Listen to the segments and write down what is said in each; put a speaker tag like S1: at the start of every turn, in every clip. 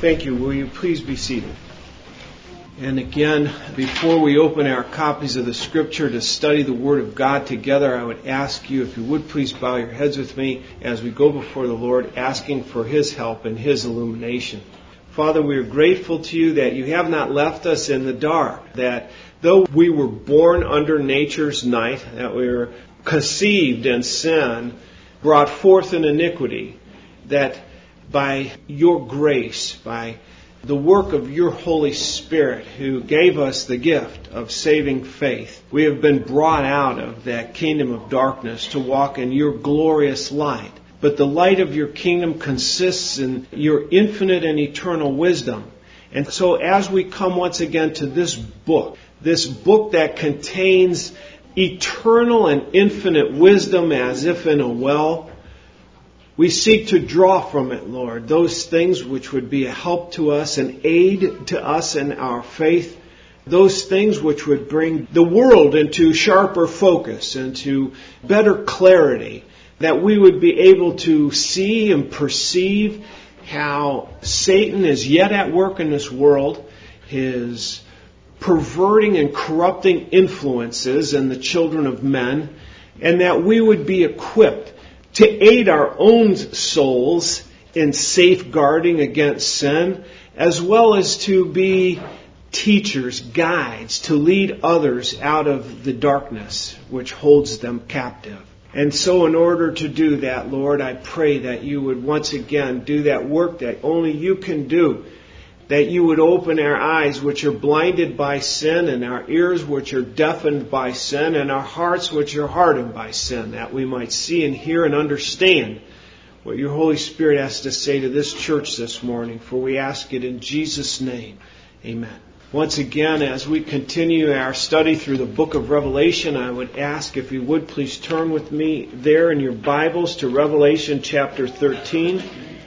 S1: Thank you. Will you please be seated? And again, before we open our copies of the Scripture to study the Word of God together, I would ask you, if you would please bow your heads with me as we go before the Lord, asking for His help and His illumination. Father, we are grateful to you that you have not left us in the dark, that though we were born under nature's night, that we were conceived in sin, brought forth in iniquity, that by your grace, by the work of your Holy Spirit who gave us the gift of saving faith, we have been brought out of that kingdom of darkness to walk in your glorious light. But the light of your kingdom consists in your infinite and eternal wisdom. And so as we come once again to this book that contains eternal and infinite wisdom as if in a well, we seek to draw from it, Lord, those things which would be a help to us, an aid to us in our faith, those things which would bring the world into sharper focus, into better clarity, that we would be able to see and perceive how Satan is yet at work in this world, his perverting and corrupting influences in the children of men, and that we would be equipped to aid our own souls in safeguarding against sin, as well as to be teachers, guides, to lead others out of the darkness which holds them captive. And so in order to do that, Lord, I pray that you would once again do that work that only you can do, that you would open our eyes which are blinded by sin, and our ears which are deafened by sin, and our hearts which are hardened by sin, that we might see and hear and understand what your Holy Spirit has to say to this church this morning. For we ask it in Jesus' name. Amen. Once again, as we continue our study through the book of Revelation, I would ask if you would please turn with me there in your Bibles to Revelation chapter 13.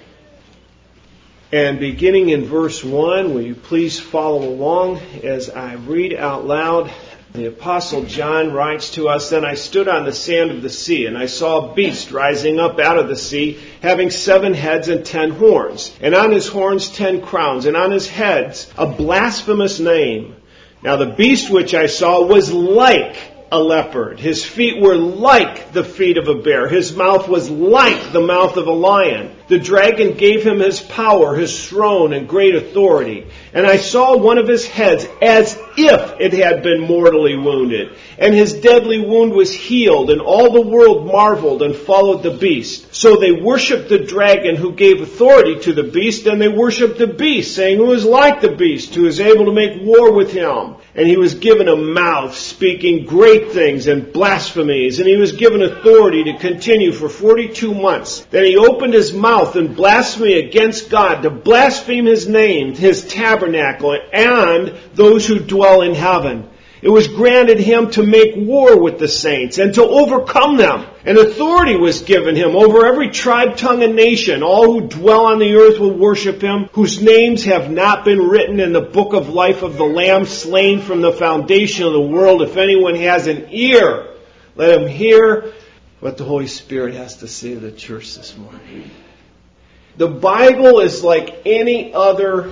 S1: And beginning in verse 1, will you please follow along as I read out loud? The Apostle John writes to us, "Then I stood on the sand of the sea, and I saw a beast rising up out of the sea, having 7 heads and 10 horns, and on his horns 10 crowns, and on his heads a blasphemous name. Now the beast which I saw was like a leopard. His feet were like the feet of a bear. His mouth was like the mouth of a lion. The dragon gave him his power, his throne, and great authority. And I saw one of his heads as if it had been mortally wounded. And his deadly wound was healed, and all the world marveled and followed the beast. So they worshipped the dragon who gave authority to the beast, and they worshipped the beast, saying, 'Who is like the beast, who is able to make war with him?' And he was given a mouth, speaking great things and blasphemies, and he was given authority to continue for 42 months. Then he opened his mouth in blasphemy against God, to blaspheme his name, his tabernacle, and those who dwell in heaven. It was granted him to make war with the saints and to overcome them. And authority was given him over every tribe, tongue, and nation. All who dwell on the earth will worship him, whose names have not been written in the book of life of the Lamb slain from the foundation of the world. If anyone has an ear, let him hear what the Holy Spirit has to say to the church this morning." The Bible is like any other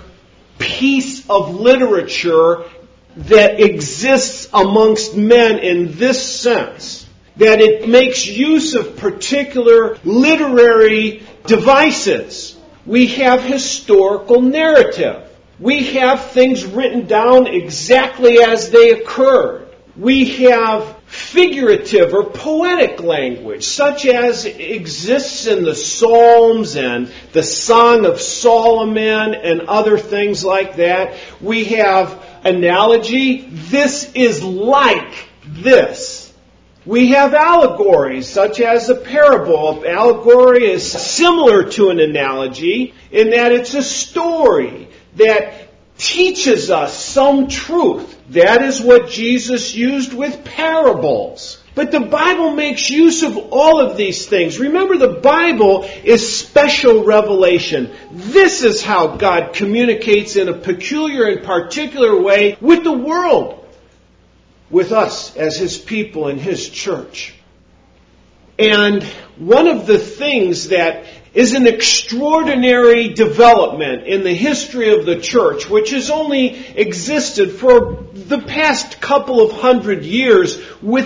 S1: piece of literature that exists amongst men in this sense, that it makes use of particular literary devices. We have historical narrative. We have things written down exactly as they occurred. We have figurative or poetic language, such as exists in the Psalms and the Song of Solomon and other things like that. We have analogy. This is like this. We have allegories, such as a parable. Allegory is similar to an analogy in that it's a story that teaches us some truth. That is what Jesus used with parables. But the Bible makes use of all of these things. Remember, the Bible is special revelation. This is how God communicates in a peculiar and particular way with the world, with us as His people and His church. And one of the things that is an extraordinary development in the history of the church, which has only existed for the past couple of 100 years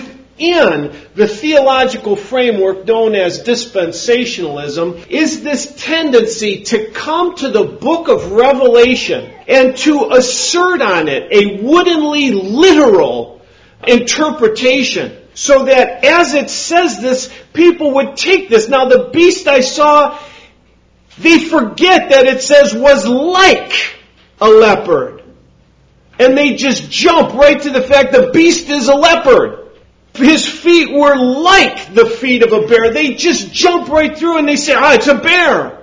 S1: within the theological framework known as dispensationalism, is this tendency to come to the book of Revelation and to assert on it a woodenly literal interpretation. So that as it says this, people would take this. Now the beast I saw, they forget that it says was like a leopard. And they just jump right to the fact the beast is a leopard. His feet were like the feet of a bear. They just jump right through and they say, it's a bear.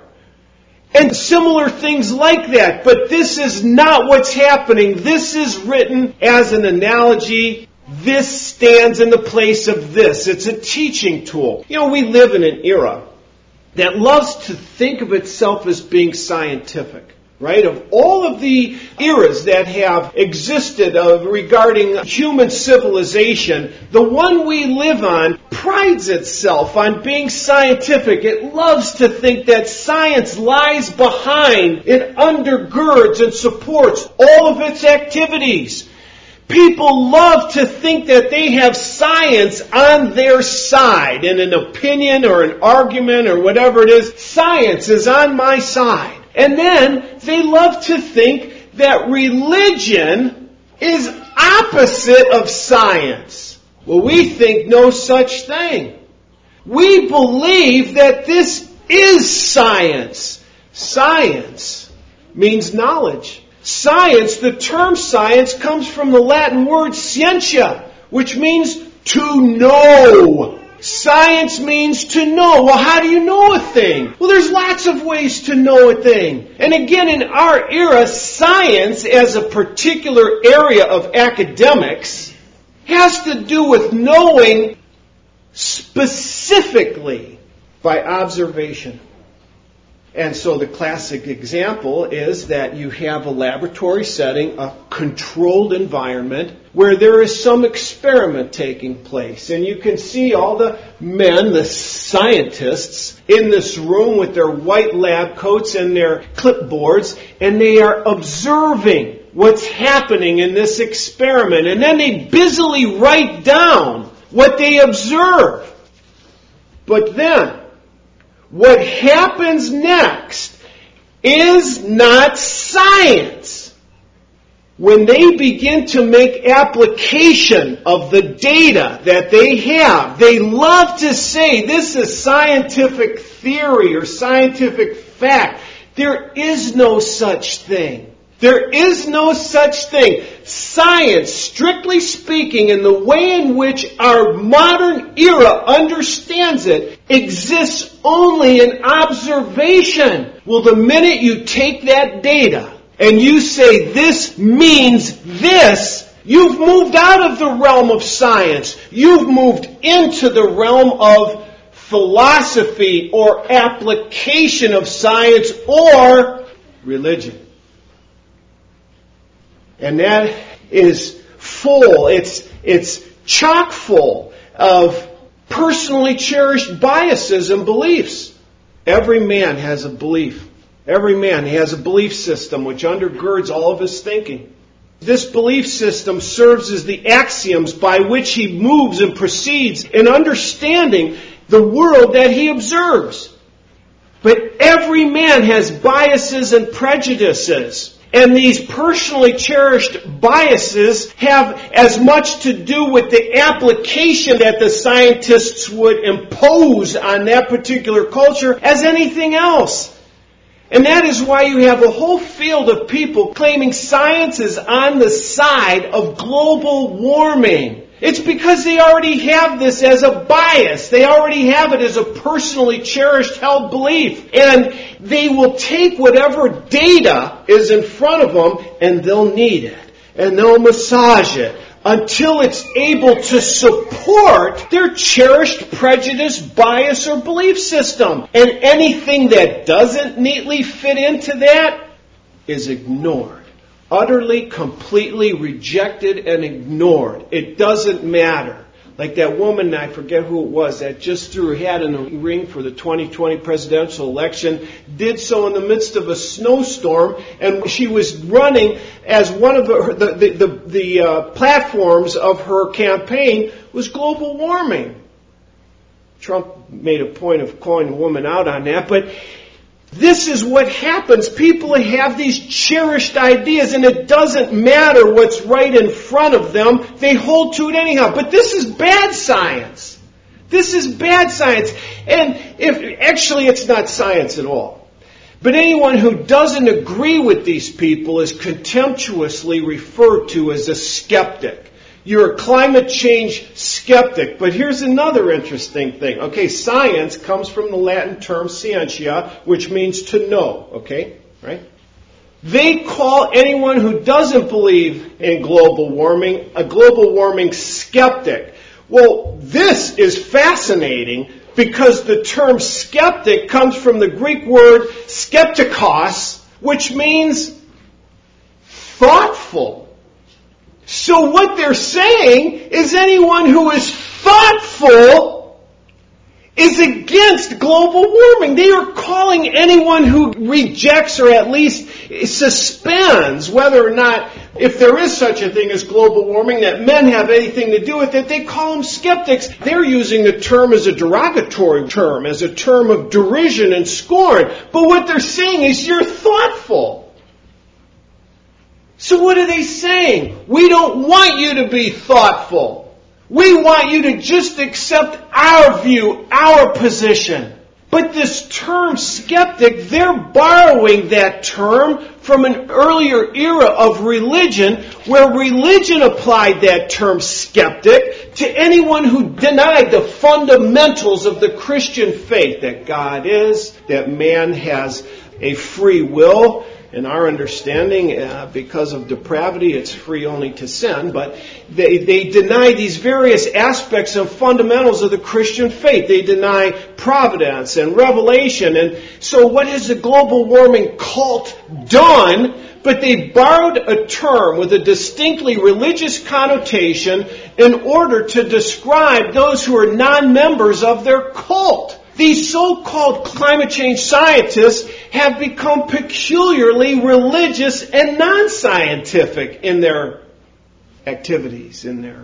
S1: And similar things like that. But this is not what's happening. This is written as an analogy. This stands in the place of this. It's a teaching tool. We live in an era that loves to think of itself as being scientific, right? Of all of the eras that have existed regarding human civilization, the one we live on prides itself on being scientific. It loves to think that science lies behind, it undergirds and supports all of its activities. People love to think that they have science on their side in an opinion or an argument or whatever it is. Science is on my side. And then they love to think that religion is opposite of science. Well, we think no such thing. We believe that this is science. Science means knowledge. Science, the term science, comes from the Latin word scientia, which means to know. Science means to know. Well, how do you know a thing? Well, there's lots of ways to know a thing. And again, in our era, science as a particular area of academics has to do with knowing specifically by observation. And so the classic example is that you have a laboratory setting, a controlled environment, where there is some experiment taking place. And you can see all the men, the scientists, in this room with their white lab coats and their clipboards, and they are observing what's happening in this experiment. And then they busily write down what they observe. But then, what happens next is not science. When they begin to make application of the data that they have, they love to say this is scientific theory or scientific fact. There is no such thing. There is no such thing. Science, strictly speaking, in the way in which our modern era understands it, exists only in observation. Well, the minute you take that data and you say this means this, you've moved out of the realm of science. You've moved into the realm of philosophy or application of science or religion. And that is full, it's chock full of personally cherished biases and beliefs. Every man has a belief. Every man has a belief system which undergirds all of his thinking. This belief system serves as the axioms by which he moves and proceeds in understanding the world that he observes. But every man has biases and prejudices. And these personally cherished biases have as much to do with the application that the scientists would impose on that particular culture as anything else. And that is why you have a whole field of people claiming science is on the side of global warming. It's because they already have this as a bias. They already have it as a personally cherished held belief. And they will take whatever data is in front of them and they'll knead it. And they'll massage it until it's able to support their cherished prejudice, bias, or belief system. And anything that doesn't neatly fit into that is ignored. Utterly, completely rejected and ignored. It doesn't matter. Like that woman, I forget who it was, that just threw her hat in the ring for the 2020 presidential election, did so in the midst of a snowstorm, and she was running as one of the platforms of her campaign was global warming. Trump made a point of calling the woman out on that, but this is what happens. People have these cherished ideas, and it doesn't matter what's right in front of them. They hold to it anyhow. But this is bad science. This is bad science. And actually it's not science at all. But anyone who doesn't agree with these people is contemptuously referred to as a skeptic. You're a climate change skeptic. But here's another interesting thing. Okay, science comes from the Latin term scientia, which means to know. Okay, right? They call anyone who doesn't believe in global warming a global warming skeptic. Well, this is fascinating because the term skeptic comes from the Greek word skeptikos, which means thoughtful. So what they're saying is anyone who is thoughtful is against global warming. They are calling anyone who rejects or at least suspends whether or not, if there is such a thing as global warming, that men have anything to do with it, they call them skeptics. They're using the term as a derogatory term, as a term of derision and scorn. But what they're saying is you're thoughtful. So what are they saying? We don't want you to be thoughtful. We want you to just accept our view, our position. But this term skeptic, they're borrowing that term from an earlier era of religion, where religion applied that term skeptic to anyone who denied the fundamentals of the Christian faith, that God is, that man has a free will. In our understanding, because of depravity, it's free only to sin. But they deny these various aspects and fundamentals of the Christian faith. They deny providence and revelation. And so what has the global warming cult done? But they borrowed a term with a distinctly religious connotation in order to describe those who are non-members of their cult. These so-called climate change scientists have become peculiarly religious and non-scientific in their activities, in their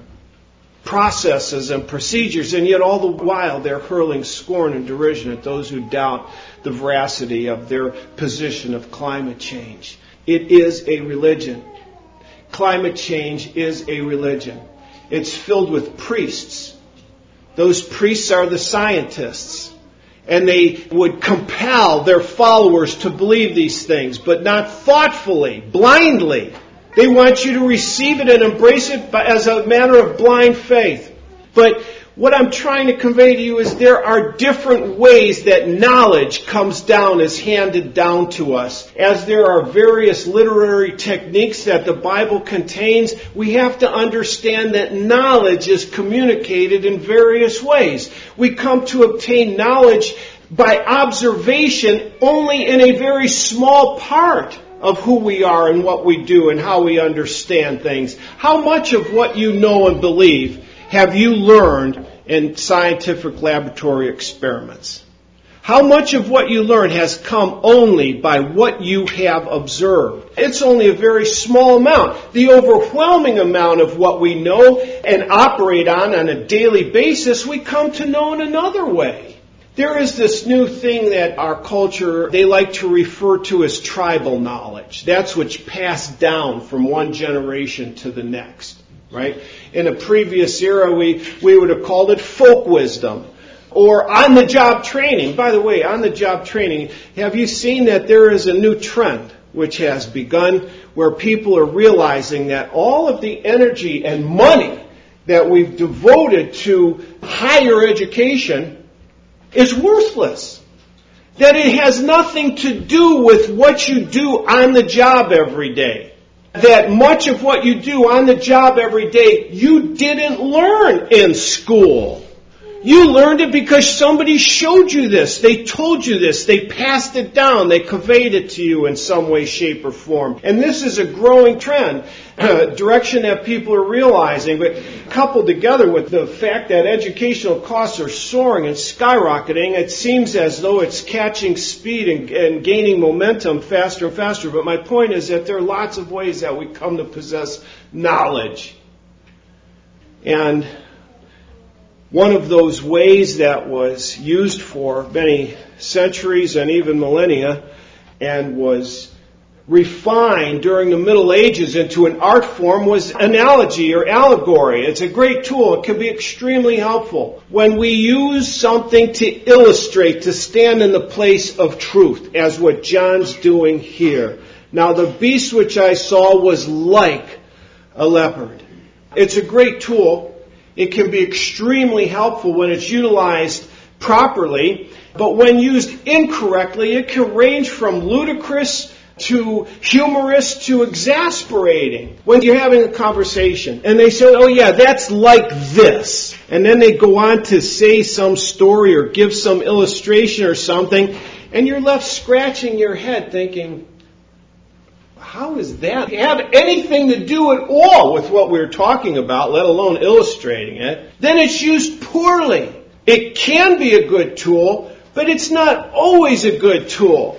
S1: processes and procedures, and yet all the while they're hurling scorn and derision at those who doubt the veracity of their position of climate change. It is a religion. Climate change is a religion. It's filled with priests. Those priests are the scientists. And they would compel their followers to believe these things, but not thoughtfully, blindly. They want you to receive it and embrace it as a matter of blind faith. But what I'm trying to convey to you is there are different ways that knowledge comes down, is handed down to us. As there are various literary techniques that the Bible contains, we have to understand that knowledge is communicated in various ways. We come to obtain knowledge by observation only in a very small part of who we are and what we do and how we understand things. How much of what you know and believe have you learned in scientific laboratory experiments? How much of what you learn has come only by what you have observed? It's only a very small amount. The overwhelming amount of what we know and operate on a daily basis, we come to know in another way. There is this new thing that our culture, they like to refer to as tribal knowledge. That's what's passed down from one generation to the next. Right? In a previous era, we would have called it folk wisdom or on-the-job training. By the way, on-the-job training, have you seen that there is a new trend which has begun where people are realizing that all of the energy and money that we've devoted to higher education is worthless? That it has nothing to do with what you do on the job every day. That much of what you do on the job every day, you didn't learn in school. You learned it because somebody showed you this. They told you this. They passed it down. They conveyed it to you in some way, shape, or form. And this is a growing trend, direction that people are realizing. But coupled together with the fact that educational costs are soaring and skyrocketing, it seems as though it's catching speed and gaining momentum faster and faster. But my point is that there are lots of ways that we come to possess knowledge. And one of those ways that was used for many centuries and even millennia and was refined during the Middle Ages into an art form was analogy or allegory. It's a great tool. It can be extremely helpful when we use something to illustrate, to stand in the place of truth, as what John's doing here. Now, the beast which I saw was like a leopard. It's a great tool. It can be extremely helpful when it's utilized properly, but when used incorrectly, it can range from ludicrous to humorous to exasperating. When you're having a conversation and they say, oh yeah, that's like this, and then they go on to say some story or give some illustration or something, and you're left scratching your head thinking, how does that have anything to do at all with what we're talking about, let alone illustrating it? Then it's used poorly. It can be a good tool, but it's not always a good tool.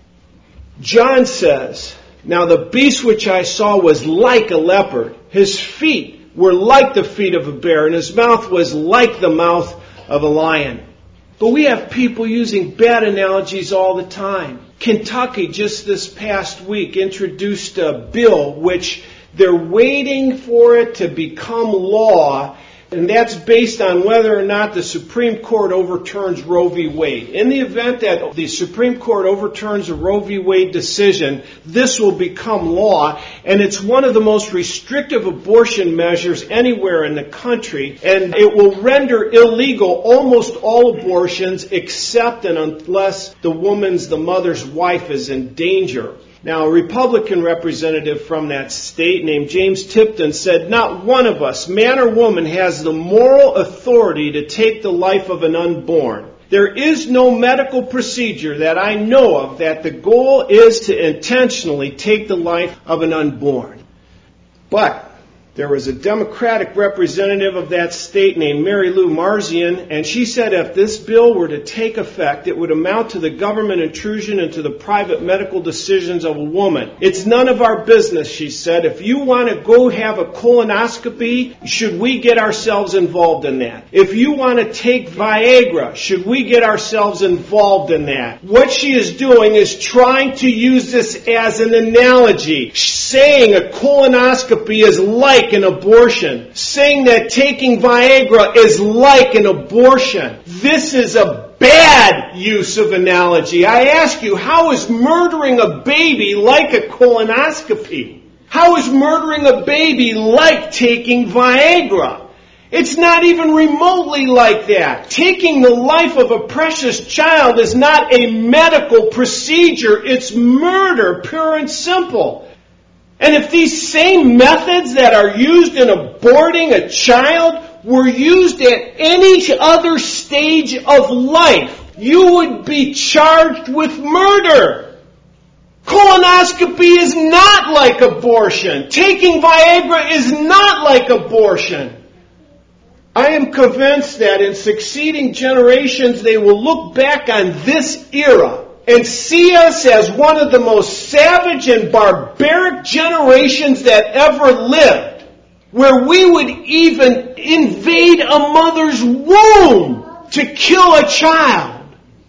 S1: John says, now the beast which I saw was like a leopard. His feet were like the feet of a bear, and his mouth was like the mouth of a lion. But we have people using bad analogies all the time. Kentucky, just this past week, introduced a bill which they're waiting for it to become law, and that's based on whether or not the Supreme Court overturns Roe v. Wade. In the event that the Supreme Court overturns a Roe v. Wade decision, this will become law, and it's one of the most restrictive abortion measures anywhere in the country, and it will render illegal almost all abortions except and unless the mother's wife is in danger. Now, a Republican representative from that state named James Tipton said, not one of us, man or woman, has the moral authority to take the life of an unborn. There is no medical procedure that I know of that the goal is to intentionally take the life of an unborn. But there was a Democratic representative of that state named Mary Lou Marzian, and she said if this bill were to take effect, it would amount to the government intrusion into the private medical decisions of a woman. It's none of our business, she said. If you want to go have a colonoscopy, should we get ourselves involved in that? If you want to take Viagra, should we get ourselves involved in that? What she is doing is trying to use this as an analogy, saying a colonoscopy is like an abortion, saying that taking Viagra is like an abortion. This is a bad use of analogy. I ask you, how is murdering a baby like a colonoscopy? How is murdering a baby like taking Viagra? It's not even remotely like that. Taking the life of a precious child is not a medical procedure. It's murder, pure and simple. And if these same methods that are used in aborting a child were used at any other stage of life, you would be charged with murder. Colonoscopy is not like abortion. Taking Viagra is not like abortion. I am convinced that in succeeding generations they will look back on this era and see us as one of the most savage and barbaric generations that ever lived, where we would even invade a mother's womb to kill a child.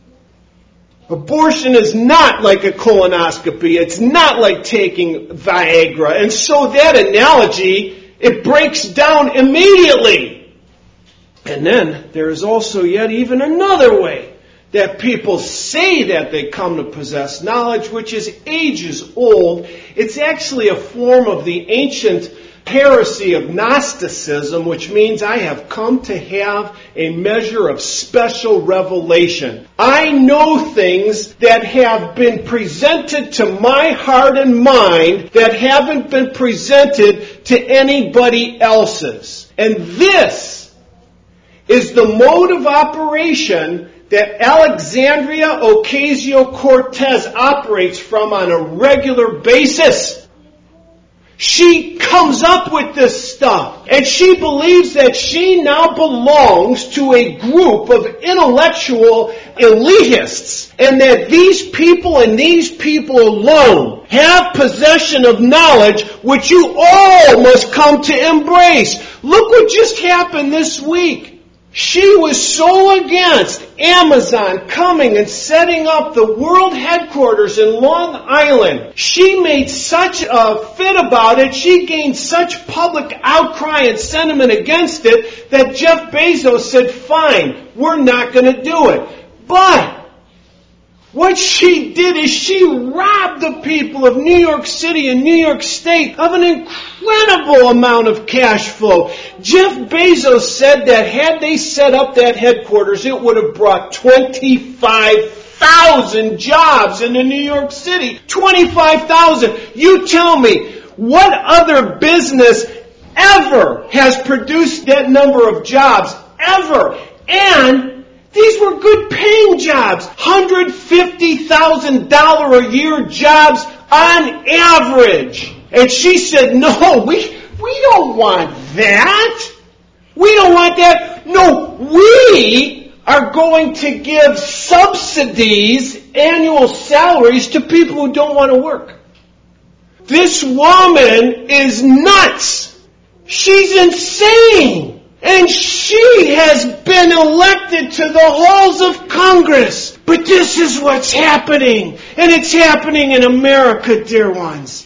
S1: Abortion is not like a colonoscopy. It's not like taking Viagra. And so that analogy, it breaks down immediately. And then there is also yet even another way that people say that they come to possess knowledge, which is ages old. It's actually a form of the ancient heresy of Gnosticism, which means I have come to have a measure of special revelation. I know things that have been presented to my heart and mind that haven't been presented to anybody else's. And this is the mode of operation that Alexandria Ocasio-Cortez operates from on a regular basis. She comes up with this stuff, and she believes that she now belongs to a group of intellectual elitists, and that these people and these people alone have possession of knowledge which you all must come to embrace. Look what just happened this week. She was so against Amazon coming and setting up the world headquarters in Long Island. She made such a fit about it. She gained such public outcry and sentiment against it that Jeff Bezos said, fine, we're not going to do it. But what she did is she robbed the people of New York City and New York State of an incredible amount of cash flow. Jeff Bezos said that had they set up that headquarters, it would have brought 25,000 jobs into New York City. 25,000. You tell me, what other business ever has produced that number of jobs? Ever. And these were good paying jobs. $150,000 a year jobs on average. And she said, no, we don't want that. We don't want that. No, we are going to give subsidies, annual salaries to people who don't want to work. This woman is nuts. She's insane. And she has been elected to the halls of Congress. But this is what's happening. And it's happening in America, dear ones.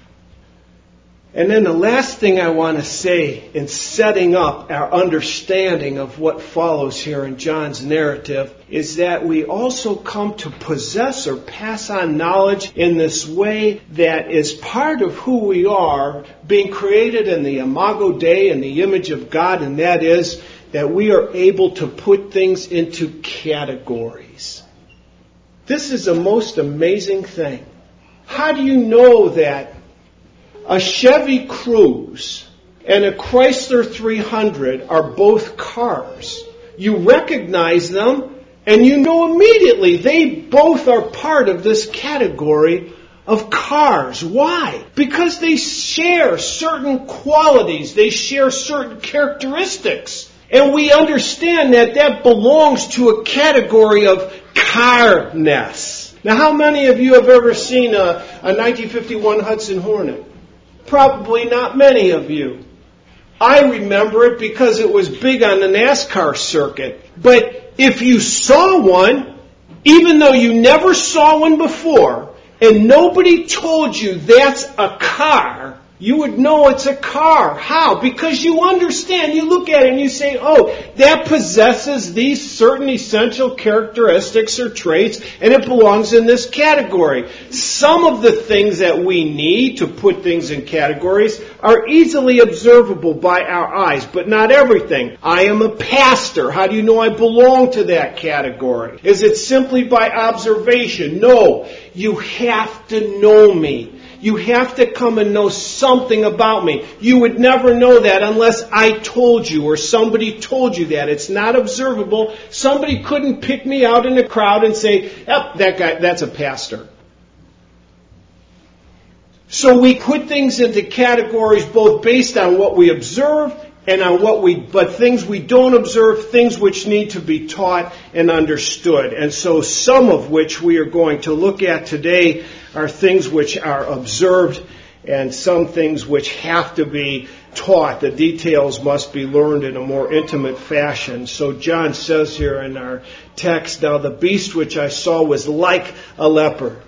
S1: And then the last thing I want to say in setting up our understanding of what follows here in John's narrative is that we also come to possess or pass on knowledge in this way that is part of who we are, being created in the Imago Dei, in the image of God, and that is that we are able to put things into categories. This is a most amazing thing. How do you know that a Chevy Cruze and a Chrysler 300 are both cars? You recognize them and you know immediately they both are part of this category of cars. Why? Because they share certain qualities. They share certain characteristics. And we understand that that belongs to a category of carness. Now, how many of you have ever seen a 1951 Hudson Hornet? Probably not many of you. I remember it because it was big on the NASCAR circuit. But if you saw one, even though you never saw one before, and nobody told you that's a car, you would know it's a car. How? Because you understand, you look at it and you say, oh, that possesses these certain essential characteristics or traits, and it belongs in this category. Some of the things that we need to put things in categories are easily observable by our eyes, but not everything. I am a pastor. How do you know I belong to that category? Is it simply by observation? No. You have to know me. You have to come and know something about me. You would never know that unless I told you or somebody told you that. It's not observable. Somebody couldn't pick me out in a crowd and say, yep, that guy, that's a pastor. So we put things into categories both based on what we observe and on but things we don't observe, things which need to be taught and understood. And so some of which we are going to look at today are things which are observed and some things which have to be taught. The details must be learned in a more intimate fashion. So John says here in our text, now the beast which I saw was like a leopard.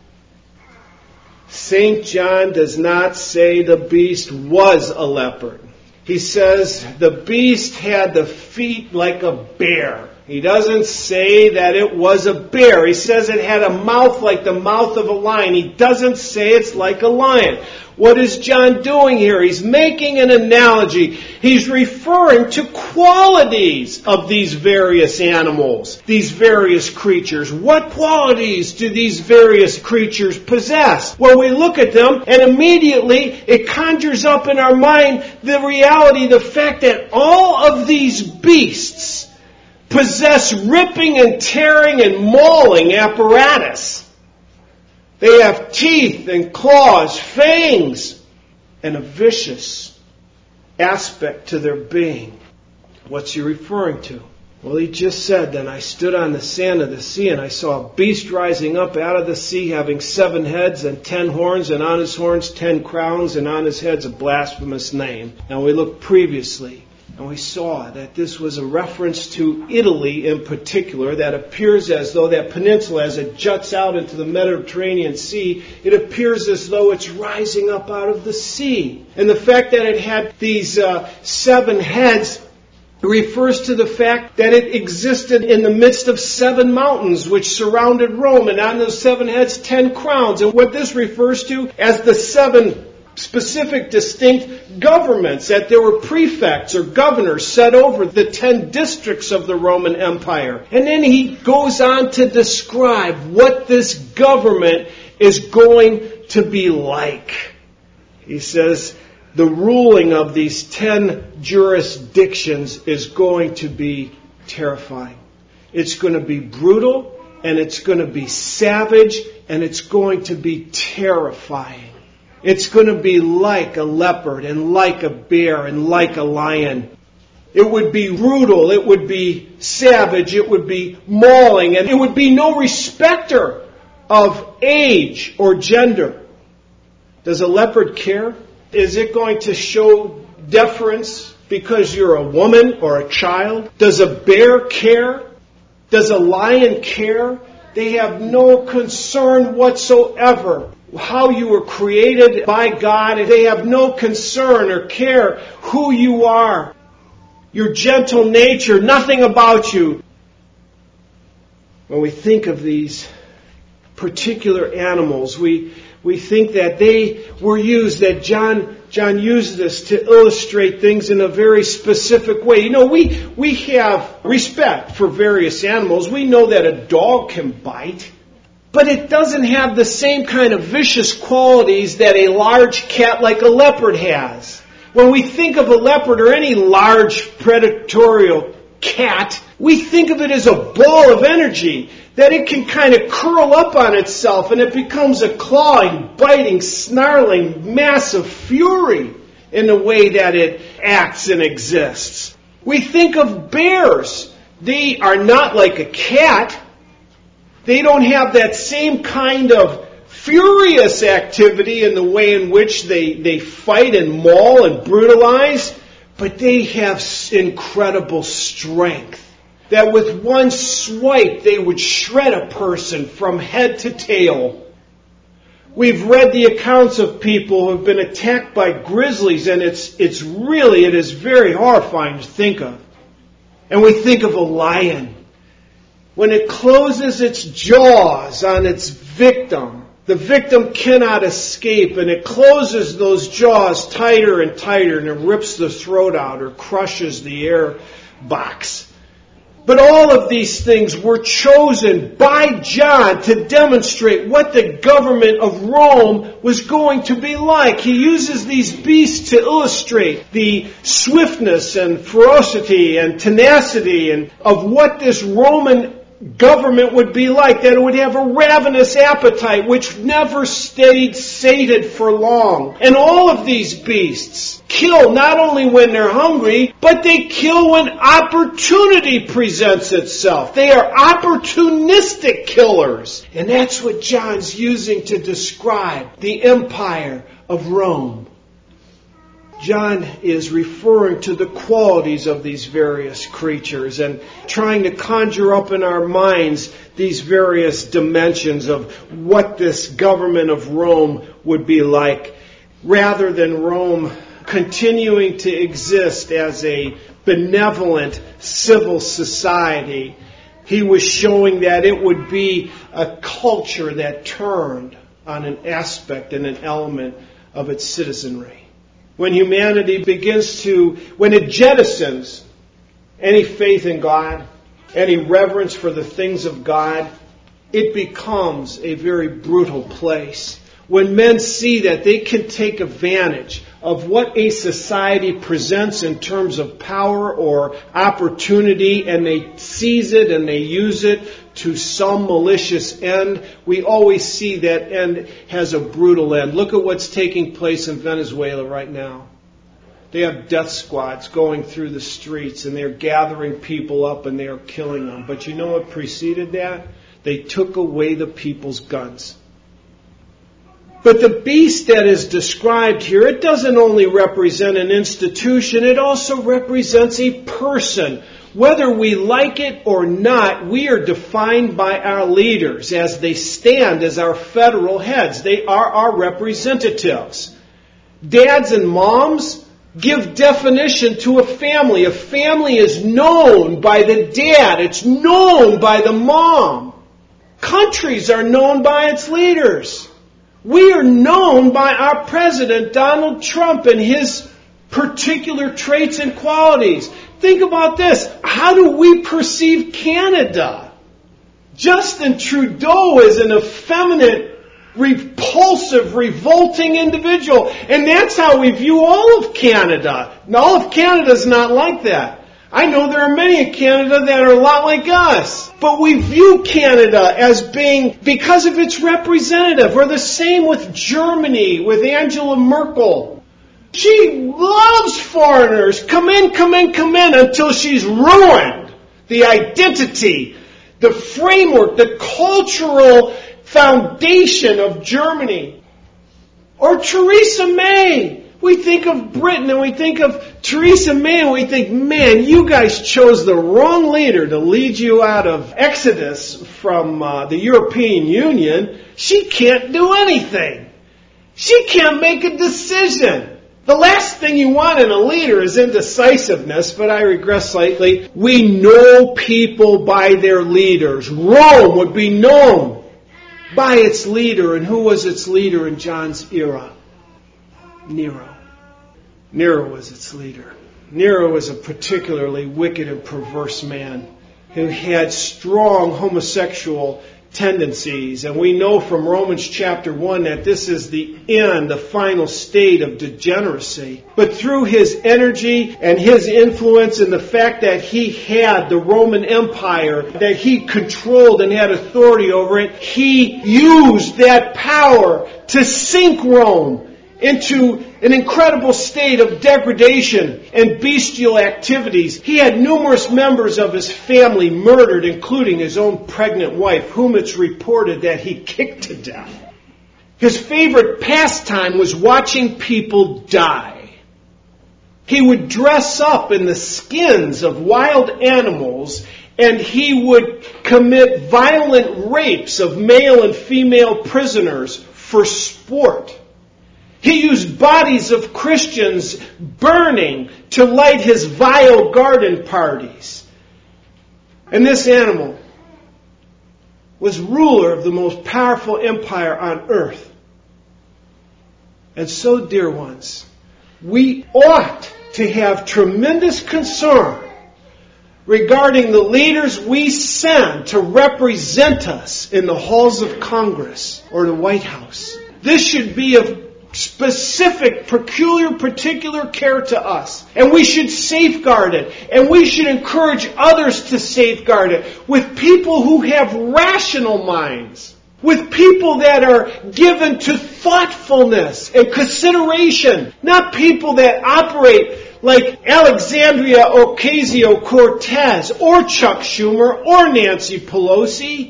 S1: St. John does not say the beast was a leopard. He says the beast had the feet like a bear. He doesn't say that it was a bear. He says it had a mouth like the mouth of a lion. He doesn't say it's like a lion. What is John doing here? He's making an analogy. He's referring to qualities of these various animals, these various creatures. What qualities do these various creatures possess? Well, we look at them and immediately it conjures up in our mind the reality, the fact that all of these beasts possess ripping and tearing and mauling apparatus. They have teeth and claws, fangs, and a vicious aspect to their being. What's he referring to? Well, he just said, then I stood on the sand of the sea, and I saw a beast rising up out of the sea, having 7 heads and 10 horns, and on his horns 10 crowns, and on his heads a blasphemous name. Now we looked previously, and we saw that this was a reference to Italy in particular, that appears as though that peninsula, as it juts out into the Mediterranean Sea, it appears as though it's rising up out of the sea. And the fact that it had these 7 heads refers to the fact that it existed in the midst of 7 mountains which surrounded Rome, and on those 7 heads 10 crowns. And what this refers to as the 7 specific distinct governments, that there were prefects or governors set over the 10 districts of the Roman Empire. And then he goes on to describe what this government is going to be like. He says, the ruling of these 10 jurisdictions is going to be terrifying. It's going to be brutal, and it's going to be savage, and it's going to be terrifying. It's going to be like a leopard, and like a bear, and like a lion. It would be brutal, it would be savage, it would be mauling, and it would be no respecter of age or gender. Does a leopard care? Is it going to show deference because you're a woman or a child? Does a bear care? Does a lion care? They have no concern whatsoever how you were created by God. They have no concern or care who you are, your gentle nature, nothing about you. When we think of these particular animals, we think that they were used, that John used this to illustrate things in a very specific way. You know, we have respect for various animals. We know that a dog can bite, but it doesn't have the same kind of vicious qualities that a large cat like a leopard has. When we think of a leopard or any large predatory cat, we think of it as a ball of energy, that it can kind of curl up on itself and it becomes a clawing, biting, snarling mass of fury in the way that it acts and exists. We think of bears. They are not like a cat. They don't have that same kind of furious activity in the way in which they fight and maul and brutalize, but they have incredible strength. That with one swipe they would shred a person from head to tail. We've read the accounts of people who have been attacked by grizzlies, and it is very horrifying to think of. And we think of a lion. When it closes its jaws on its victim, the victim cannot escape, and it closes those jaws tighter and tighter, and it rips the throat out or crushes the air box. But all of these things were chosen by John to demonstrate what the government of Rome was going to be like. He uses these beasts to illustrate the swiftness and ferocity and tenacity and of what this Roman government would be like, that it would have a ravenous appetite which never stayed sated for long. And all of these beasts kill not only when they're hungry, but they kill when opportunity presents itself. They are opportunistic killers. And that's what John's using to describe the empire of Rome. John is referring to the qualities of these various creatures and trying to conjure up in our minds these various dimensions of what this government of Rome would be like, rather than Rome continuing to exist as a benevolent civil society. He was showing that it would be a culture that turned on an aspect and an element of its citizenry. When humanity when it jettisons any faith in God, any reverence for the things of God, it becomes a very brutal place. When men see that they can take advantage of what a society presents in terms of power or opportunity, and they seize it and they use it to some malicious end, we always see that end has a brutal end. Look at what's taking place in Venezuela right now. They have death squads going through the streets, and they're gathering people up and they are killing them. But you know what preceded that? They took away the people's guns. But the beast that is described here, it doesn't only represent an institution, it also represents a person. Whether we like it or not, we are defined by our leaders as they stand as our federal heads. They are our representatives. Dads and moms give definition to a family. A family is known by the dad. It's known by the mom. Countries are known by its leaders. We are known by our president, Donald Trump, and his particular traits and qualities. Think about this. How do we perceive Canada? Justin Trudeau is an effeminate, repulsive, revolting individual. And that's how we view all of Canada. And all of Canada is not like that. I know there are many in Canada that are a lot like us. But we view Canada as being, because of its representative. We're the same with Germany, with Angela Merkel. She loves foreigners. Come in, until she's ruined the identity, the framework, the cultural foundation of Germany. Or Theresa May. We think of Britain and we think of Theresa May and we think, man, you guys chose the wrong leader to lead you out of Exodus from the European Union. She can't do anything. She can't make a decision. The last thing you want in a leader is indecisiveness, but I regress slightly. We know people by their leaders. Rome would be known by its leader. And who was its leader in John's era? Nero. Nero was its leader. Nero was a particularly wicked and perverse man who had strong homosexual tendencies. And we know from Romans chapter 1 that this is the end, the final state of degeneracy. But through his energy and his influence and the fact that he had the Roman Empire, that he controlled and had authority over it, he used that power to sink Rome into an incredible state of degradation and bestial activities. He had numerous members of his family murdered, including his own pregnant wife, whom it's reported that he kicked to death. His favorite pastime was watching people die. He would dress up in the skins of wild animals, and he would commit violent rapes of male and female prisoners for sport. He used bodies of Christians burning to light his vile garden parties. And this animal was ruler of the most powerful empire on earth. And so, dear ones, we ought to have tremendous concern regarding the leaders we send to represent us in the halls of Congress or the White House. This should be of specific, particular care to us. And we should safeguard it. And we should encourage others to safeguard it with people who have rational minds. With people that are given to thoughtfulness and consideration. Not people that operate like Alexandria Ocasio-Cortez or Chuck Schumer or Nancy Pelosi.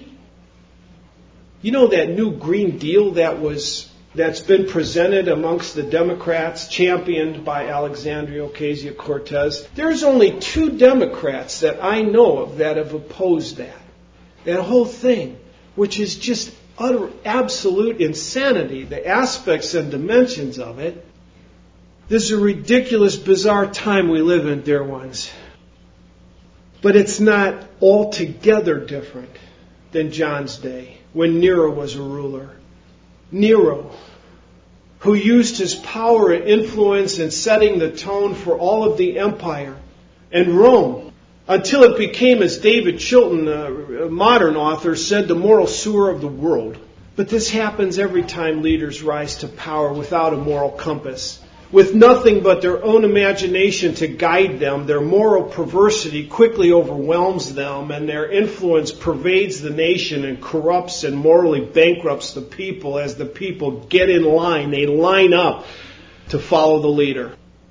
S1: You know that new Green Deal that's been presented amongst the Democrats, championed by Alexandria Ocasio-Cortez? There's only 2 Democrats that I know of that have opposed that. That whole thing, which is just utter, absolute insanity, the aspects and dimensions of it. This is a ridiculous, bizarre time we live in, dear ones. But it's not altogether different than John's day, when Nero was a ruler. Nero, who used his power and influence in setting the tone for all of the empire and Rome, until it became, as David Chilton, a modern author, said, the moral sewer of the world. But this happens every time leaders rise to power without a moral compass. With nothing but their own imagination to guide them, their moral perversity quickly overwhelms them, and their influence pervades the nation and corrupts and morally bankrupts the people. As the people get in line, they line up to follow the leader.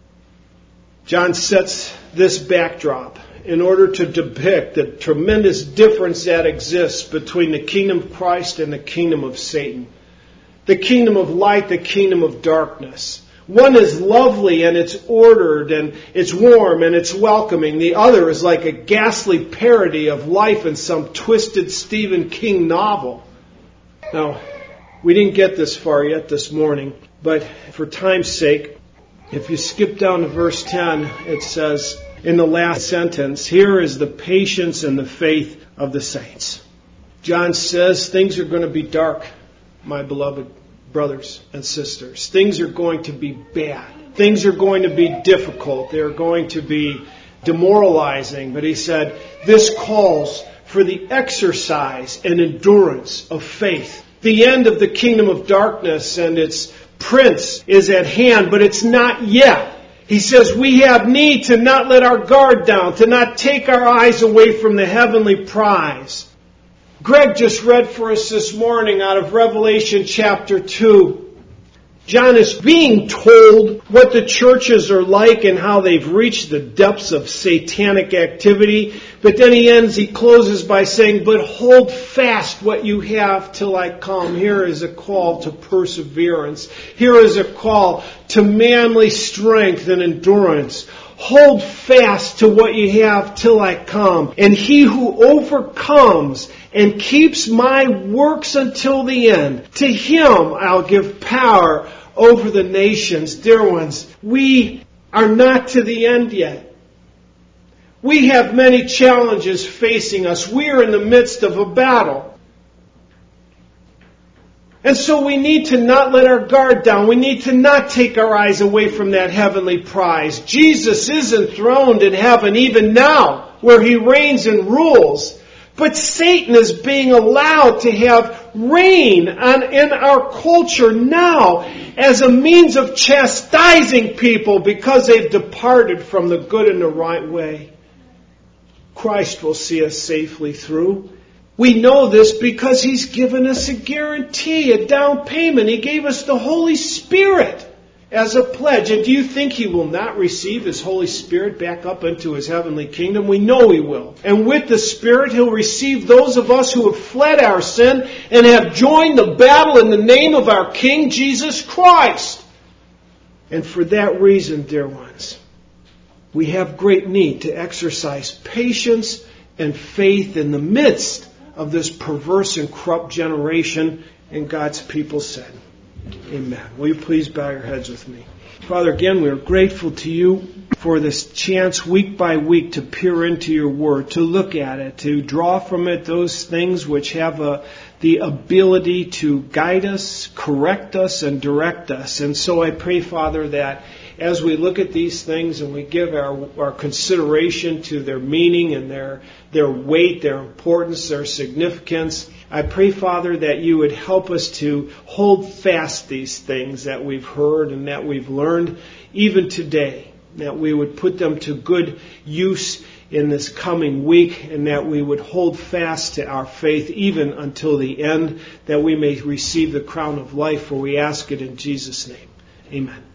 S1: John sets this backdrop in order to depict the tremendous difference that exists between the kingdom of Christ and the kingdom of Satan. The kingdom of light, the kingdom of darkness. One is lovely and it's ordered and it's warm and it's welcoming. The other is like a ghastly parody of life in some twisted Stephen King novel. Now, we didn't get this far yet this morning, but for time's sake, if you skip down to verse 10, it says in the last sentence, here is the patience and the faith of the saints. John says things are going to be dark, my beloved brothers and sisters. Things are going to be bad. Things are going to be difficult. They're going to be demoralizing. But he said, this calls for the exercise and endurance of faith. The end of the kingdom of darkness and its prince is at hand, but it's not yet. He says we have need to not let our guard down, to not take our eyes away from the heavenly prize. Greg just read for us this morning out of Revelation chapter 2. John is being told what the churches are like and how they've reached the depths of satanic activity. But then he closes by saying, but hold fast what you have till I come. Here is a call to perseverance. Here is a call to manly strength and endurance. Hold fast to what you have till I come. And he who overcomes and keeps my works until the end, to him I'll give power over the nations. Dear ones, we are not to the end yet. We have many challenges facing us. We are in the midst of a battle. And so we need to not let our guard down. We need to not take our eyes away from that heavenly prize. Jesus is enthroned in heaven even now, where he reigns and rules. But Satan is being allowed to have reign in our culture now as a means of chastising people because they've departed from the good and the right way. Christ will see us safely through. We know this because he's given us a guarantee, a down payment. He gave us the Holy Spirit as a pledge. And do you think he will not receive his Holy Spirit back up into his heavenly kingdom? We know he will. And with the Spirit, he'll receive those of us who have fled our sin and have joined the battle in the name of our King Jesus Christ. And for that reason, dear ones, we have great need to exercise patience and faith in the midst of this perverse and corrupt generation. And God's people said, amen. Will you please bow your heads with me? Father, again, we are grateful to you for this chance week by week to peer into your word, to look at it, to draw from it those things which have the ability to guide us, correct us, and direct us. And so I pray, Father, that as we look at these things and we give our consideration to their meaning and their weight, their importance, their significance, I pray, Father, that you would help us to hold fast these things that we've heard and that we've learned even today, that we would put them to good use in this coming week, and that we would hold fast to our faith even until the end, that we may receive the crown of life, for we ask it in Jesus' name. Amen.